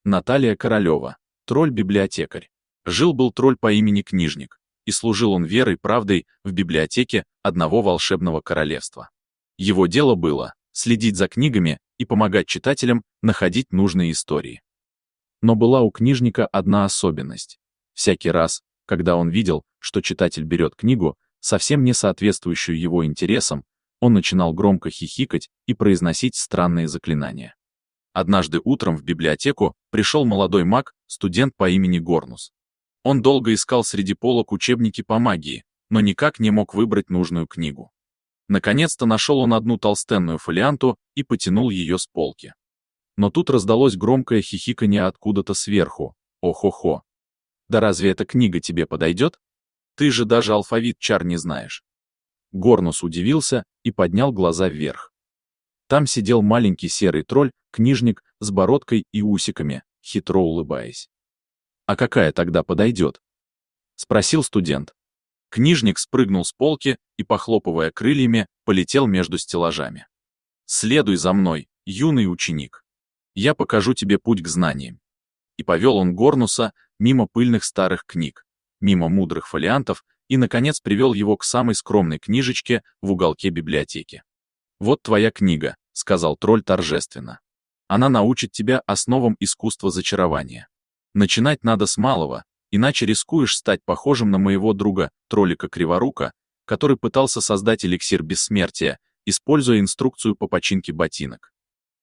Наталья Королева. Тролль-библиотекарь. Жил-был тролль по имени Книжник, и служил он верой и правдой в библиотеке одного волшебного королевства. Его дело было следить за книгами и помогать читателям находить нужные истории. Но была у Книжника одна особенность. Всякий раз, когда он видел, что читатель берет книгу, совсем не соответствующую его интересам, он начинал громко хихикать и произносить странные заклинания. Однажды утром в библиотеку пришел молодой маг, студент по имени Горнус. Он долго искал среди полок учебники по магии, но никак не мог выбрать нужную книгу. Наконец-то нашел он одну толстенную фолианту и потянул ее с полки. Но тут раздалось громкое хихиканье откуда-то сверху. О-хо-хо. Да разве эта книга тебе подойдет? Ты же даже алфавит чар не знаешь. Горнус удивился и поднял глаза вверх. Там сидел маленький серый тролль, Книжник, с бородкой и усиками, хитро улыбаясь. «А какая тогда подойдет?» — спросил студент. Книжник спрыгнул с полки и, похлопывая крыльями, полетел между стеллажами. «Следуй за мной, юный ученик. Я покажу тебе путь к знаниям». И повел он Горнуса мимо пыльных старых книг, мимо мудрых фолиантов и, наконец, привел его к самой скромной книжечке в уголке библиотеки. «Вот твоя книга», — сказал тролль торжественно. «Она научит тебя основам искусства зачарования. Начинать надо с малого, иначе рискуешь стать похожим на моего друга, троллика Криворука, который пытался создать эликсир бессмертия, используя инструкцию по починке ботинок».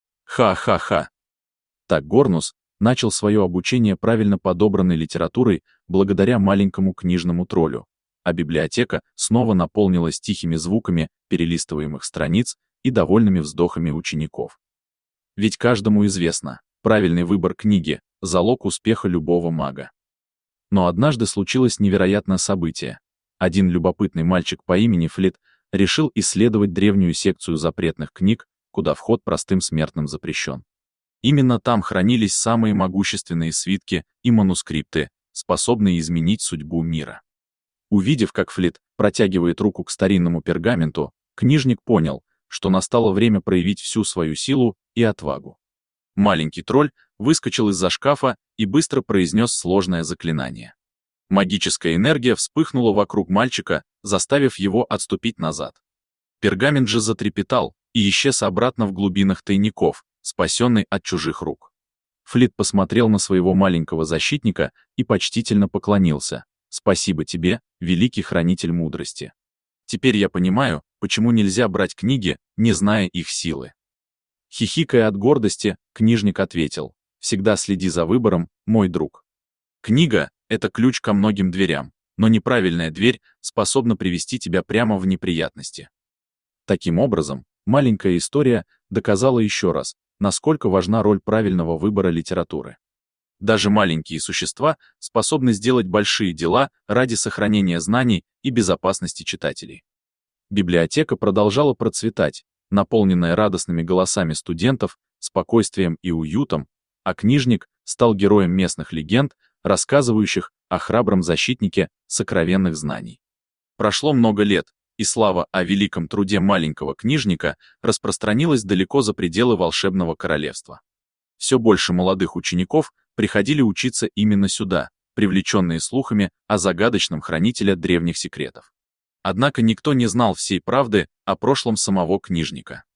Ха-ха-ха. Так Горнус начал свое обучение правильно подобранной литературой благодаря маленькому книжному троллю, а библиотека снова наполнилась тихими звуками перелистываемых страниц и довольными вздохами учеников. Ведь каждому известно, правильный выбор книги – залог успеха любого мага. Но однажды случилось невероятное событие. Один любопытный мальчик по имени Флит решил исследовать древнюю секцию запретных книг, куда вход простым смертным запрещен. Именно там хранились самые могущественные свитки и манускрипты, способные изменить судьбу мира. Увидев, как Флит протягивает руку к старинному пергаменту, Книжник понял, что настало время проявить всю свою силу и отвагу. Маленький тролль выскочил из-за шкафа и быстро произнес сложное заклинание. Магическая энергия вспыхнула вокруг мальчика, заставив его отступить назад. Пергамент же затрепетал и исчез обратно в глубинах тайников, спасенный от чужих рук. Флит посмотрел на своего маленького защитника и почтительно поклонился. «Спасибо тебе, великий хранитель мудрости. Теперь я понимаю, почему нельзя брать книги, не зная их силы». Хихикая от гордости, Книжник ответил: «Всегда следи за выбором, мой друг. Книга — это ключ ко многим дверям, но неправильная дверь способна привести тебя прямо в неприятности». Таким образом, маленькая история доказала еще раз, насколько важна роль правильного выбора литературы. Даже маленькие существа способны сделать большие дела ради сохранения знаний и безопасности читателей. Библиотека продолжала процветать, наполненная радостными голосами студентов, спокойствием и уютом, а Книжник стал героем местных легенд, рассказывающих о храбром защитнике сокровенных знаний. Прошло много лет, и слава о великом труде маленького Книжника распространилась далеко за пределы волшебного королевства. Все больше молодых учеников приходили учиться именно сюда, привлеченные слухами о загадочном хранителе древних секретов. Однако никто не знал всей правды о прошлом самого Книжника.